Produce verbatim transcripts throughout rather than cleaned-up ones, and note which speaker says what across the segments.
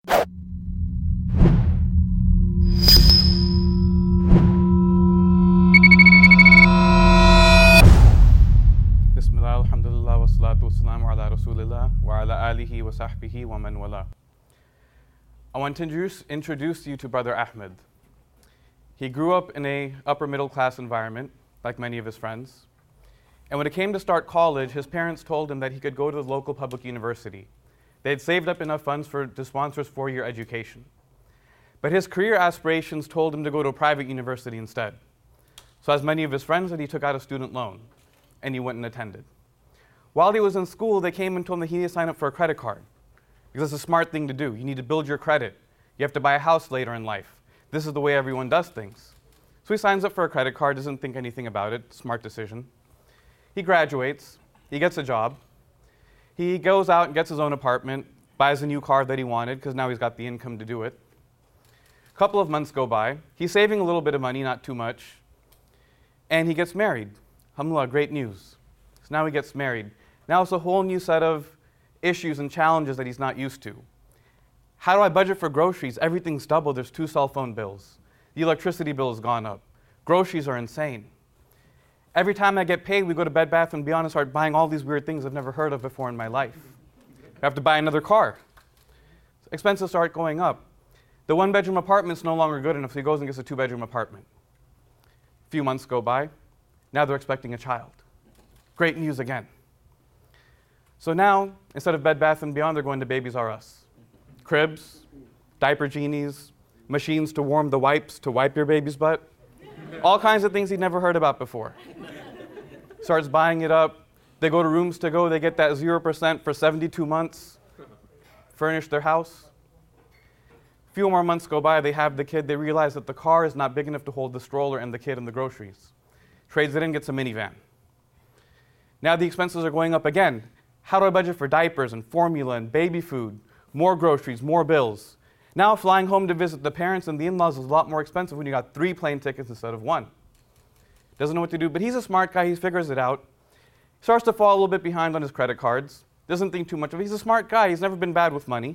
Speaker 1: Bismillah, alhamdulillah, wa salatu wa salamu ala rasulillah, wa ala alihi wa sahbihi wa man wala. I want to introduce, introduce you to Brother Ahmed. He grew up in a upper middle class environment, like many of his friends. And when it came to start college, his parents told him that he could go to the local public university. They had saved up enough funds for, to sponsor his four-year education. But his career aspirations told him to go to a private university instead. So as many of his friends did, he took out a student loan, and he went and attended. While he was in school, they came and told him that he needed to sign up for a credit card, because it's a smart thing to do. You need to build your credit. You have to buy a house later in life. This is the way everyone does things. So he signs up for a credit card, doesn't think anything about it, smart decision. He graduates, he gets a job. He goes out and gets his own apartment, buys a new car that he wanted, because now he's got the income to do it. A couple of months go by. He's saving a little bit of money, not too much. And he gets married. Alhamdulillah, great news. So now he gets married. Now it's a whole new set of issues and challenges that he's not used to. How do I budget for groceries? Everything's doubled. There's two cell phone bills. The electricity bill has gone up. Groceries are insane. Every time I get paid, we go to Bed Bath and Beyond and start buying all these weird things I've never heard of before in my life. I have to buy another car. Expenses start going up. The one-bedroom apartment's no longer good enough, so he goes and gets a two-bedroom apartment. A few months go by. Now they're expecting a child. Great news again. So now, instead of Bed Bath and Beyond, they're going to Babies R Us. Cribs, diaper genies, machines to warm the wipes to wipe your baby's butt. All kinds of things he'd never heard about before. Starts buying it up. They go to Rooms to Go. They get that zero percent for seventy-two months. Furnish their house. A few more months go by. They have the kid. They realize that the car is not big enough to hold the stroller and the kid and the groceries. Trades it in, gets a minivan. Now the expenses are going up again. How do I budget for diapers and formula and baby food? More groceries, more bills. Now flying home to visit the parents and the in-laws is a lot more expensive when you got three plane tickets instead of one. Doesn't know what to do, but he's a smart guy. He figures it out. Starts to fall a little bit behind on his credit cards. Doesn't think too much of it. He's a smart guy. He's never been bad with money.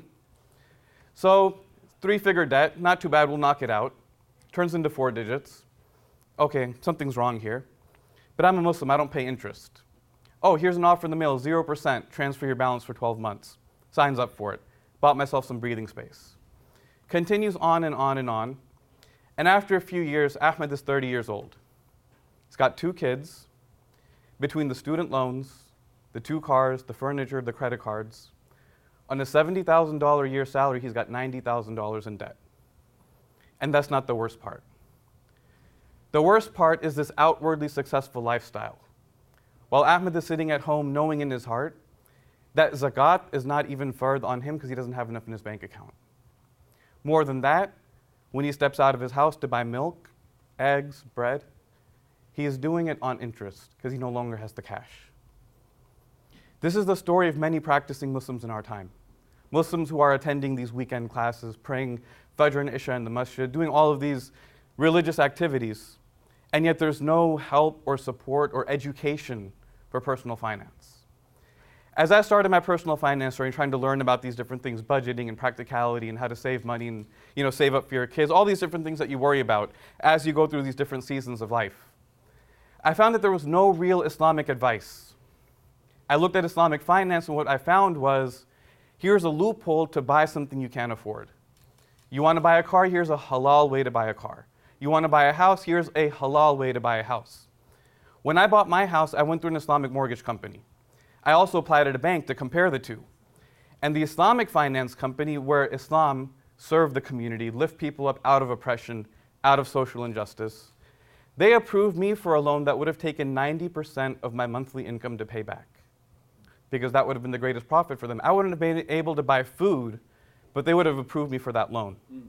Speaker 1: So three-figure debt, not too bad. We'll knock it out. Turns into four digits. Okay, something's wrong here. But I'm a Muslim. I don't pay interest. Oh, here's an offer in the mail, zero percent. Transfer your balance for twelve months. Signs up for it. Bought myself some breathing space. Continues on and on and on. And after a few years, Ahmed is thirty years old. He's got two kids. Between the student loans, the two cars, the furniture, the credit cards, on a seventy thousand dollars a year salary, he's got ninety thousand dollars in debt. And that's not the worst part. The worst part is this outwardly successful lifestyle. While Ahmed is sitting at home knowing in his heart that zakat is not even fard on him because he doesn't have enough in his bank account. More than that, when he steps out of his house to buy milk, eggs, bread, he is doing it on interest because he no longer has the cash. This is the story of many practicing Muslims in our time. Muslims who are attending these weekend classes, praying Fajr and Isha in the masjid, doing all of these religious activities, and yet there's no help or support or education for personal finance. As I started my personal finance journey, trying to learn about these different things, budgeting and practicality and how to save money and you know, save up for your kids, all these different things that you worry about as you go through these different seasons of life, I found that there was no real Islamic advice. I looked at Islamic finance and what I found was, here's a loophole to buy something you can't afford. You want to buy a car? Here's a halal way to buy a car. You want to buy a house? Here's a halal way to buy a house. When I bought my house, I went through an Islamic mortgage company. I also applied at a bank to compare the two. And the Islamic finance company, where Islam served the community, lift people up out of oppression, out of social injustice, they approved me for a loan that would have taken ninety percent of my monthly income to pay back, because that would have been the greatest profit for them. I wouldn't have been able to buy food, but they would have approved me for that loan. Mm.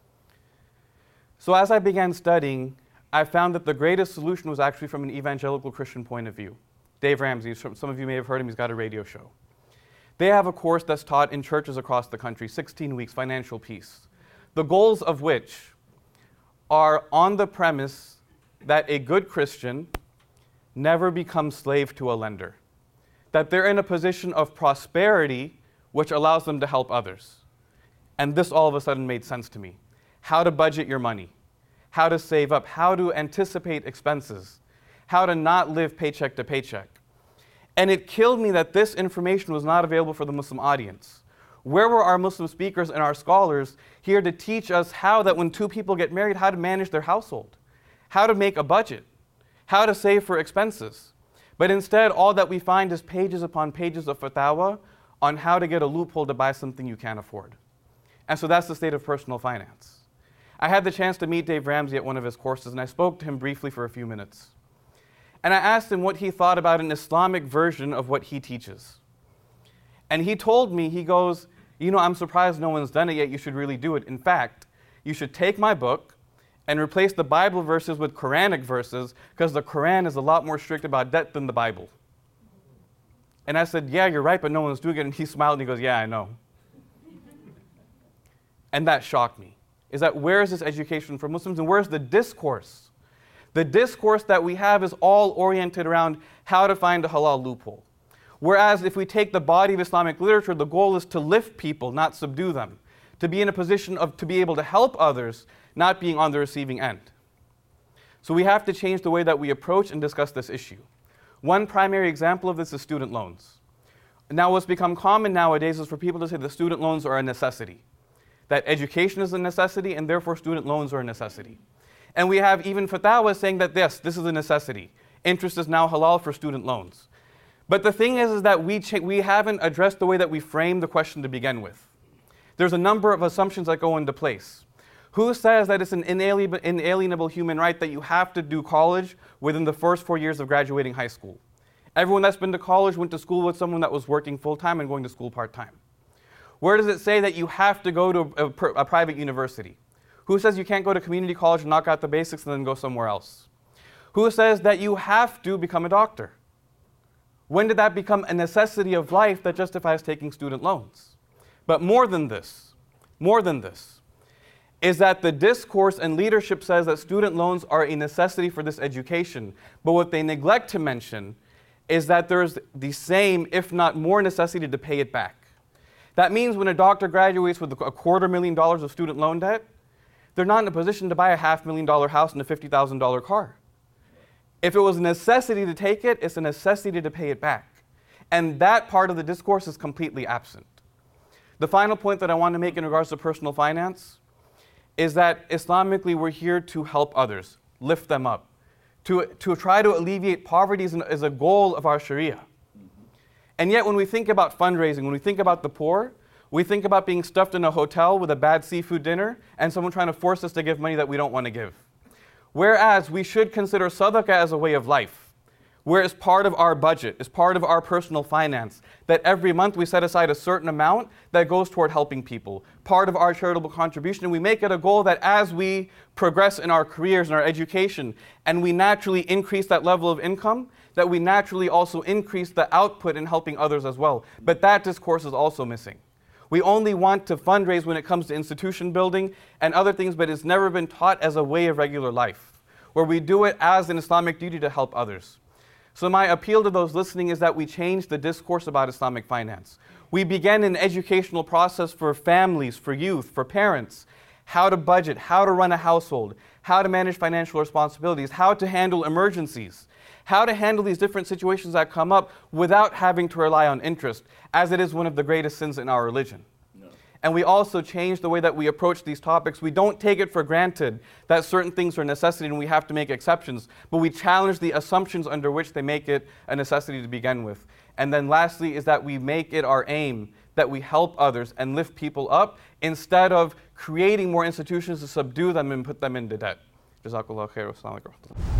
Speaker 1: So as I began studying, I found that the greatest solution was actually from an evangelical Christian point of view. Dave Ramsey, some of you may have heard him, he's got a radio show. They have a course that's taught in churches across the country, sixteen weeks, Financial Peace, the goals of which are on the premise that a good Christian never becomes slave to a lender, that they're in a position of prosperity which allows them to help others. And this all of a sudden made sense to me. How to budget your money, how to save up, how to anticipate expenses, how to not live paycheck to paycheck. And it killed me that this information was not available for the Muslim audience. Where were our Muslim speakers and our scholars here to teach us how that when two people get married, how to manage their household, how to make a budget, how to save for expenses? But instead, all that we find is pages upon pages of fatwa on how to get a loophole to buy something you can't afford. And so that's the state of personal finance. I had the chance to meet Dave Ramsey at one of his courses, and I spoke to him briefly for a few minutes. And I asked him what he thought about an Islamic version of what he teaches. And he told me, he goes, you know, I'm surprised no one's done it yet. You should really do it. In fact, you should take my book and replace the Bible verses with Quranic verses, because the Quran is a lot more strict about debt than the Bible. And I said, yeah, you're right, but no one's doing it. And he smiled and he goes, yeah, I know. And that shocked me, is that where is this education for Muslims and where's the discourse? The discourse that we have is all oriented around how to find a halal loophole. Whereas if we take the body of Islamic literature, the goal is to lift people, not subdue them. To be in a position of to be able to help others, not being on the receiving end. So we have to change the way that we approach and discuss this issue. One primary example of this is student loans. Now what's become common nowadays is for people to say that student loans are a necessity. That education is a necessity and therefore student loans are a necessity. And we have even fatwa saying that yes, this is a necessity. Interest is now halal for student loans. But the thing is, is that we, we haven't addressed the way that we frame the question to begin with. There's a number of assumptions that go into place. Who says that it's an inalienable, inalienable human right that you have to do college within the first four years of graduating high school? Everyone that's been to college went to school with someone that was working full-time and going to school part-time. Where does it say that you have to go to a, a private university? Who says you can't go to community college and knock out the basics and then go somewhere else? Who says that you have to become a doctor? When did that become a necessity of life that justifies taking student loans? But more than this, more than this, is that the discourse and leadership says that student loans are a necessity for this education. But what they neglect to mention is that there's the same, if not more, necessity to pay it back. That means when a doctor graduates with a quarter million dollars of student loan debt, they're not in a position to buy a half million dollar house and a fifty thousand dollar car. If it was a necessity to take it, it's a necessity to pay it back. And that part of the discourse is completely absent. The final point that I want to make in regards to personal finance is that Islamically we're here to help others, lift them up. To, to try to alleviate poverty is, an, is a goal of our Sharia. And yet when we think about fundraising, when we think about the poor, we think about being stuffed in a hotel with a bad seafood dinner and someone trying to force us to give money that we don't want to give. Whereas we should consider sadaqah as a way of life, where it's part of our budget, it's part of our personal finance, that every month we set aside a certain amount that goes toward helping people, part of our charitable contribution, and we make it a goal that as we progress in our careers and our education, and we naturally increase that level of income, that we naturally also increase the output in helping others as well. But that discourse is also missing. We only want to fundraise when it comes to institution building and other things, but it's never been taught as a way of regular life, where we do it as an Islamic duty to help others. So my appeal to those listening is that we change the discourse about Islamic finance. We begin an educational process for families, for youth, for parents, how to budget, how to run a household, how to manage financial responsibilities, how to handle emergencies, how to handle these different situations that come up without having to rely on interest, as it is one of the greatest sins in our religion. No. And we also change the way that we approach these topics. We don't take it for granted that certain things are a necessity and we have to make exceptions, but we challenge the assumptions under which they make it a necessity to begin with. And then lastly is that we make it our aim that we help others and lift people up instead of creating more institutions to subdue them and put them into debt. Jazakallah khair. Wassalamu alaikum.